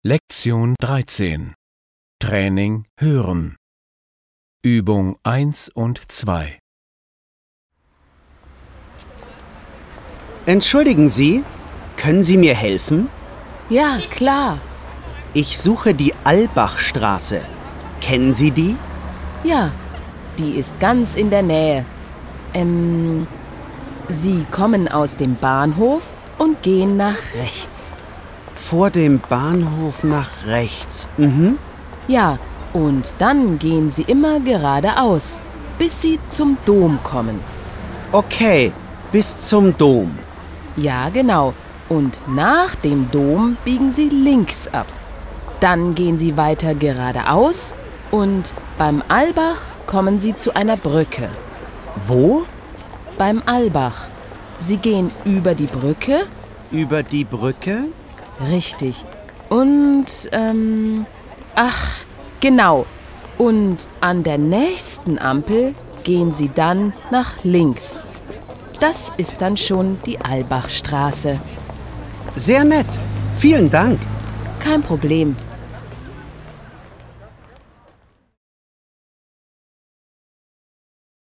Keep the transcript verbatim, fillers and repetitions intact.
Lektion dreizehn. Training hören. Übung eins und zwei. Entschuldigen Sie, können Sie mir helfen? Ja, klar. Ich suche die Albachstraße. Kennen Sie die? Ja, die ist ganz in der Nähe. Ähm, Sie kommen aus dem Bahnhof und gehen nach rechts. Vor dem Bahnhof nach rechts. Mhm. Ja, und dann gehen Sie immer geradeaus, bis Sie zum Dom kommen. Okay, bis zum Dom. Ja, genau. Und nach dem Dom biegen Sie links ab. Dann gehen Sie weiter geradeaus und beim Albach kommen Sie zu einer Brücke. Wo? Beim Albach. Sie gehen über die Brücke. Über die Brücke? Richtig. Und, ähm, ach, genau. Und an der nächsten Ampel gehen Sie dann nach links. Das ist dann schon die Albachstraße. Sehr nett. Vielen Dank. Kein Problem.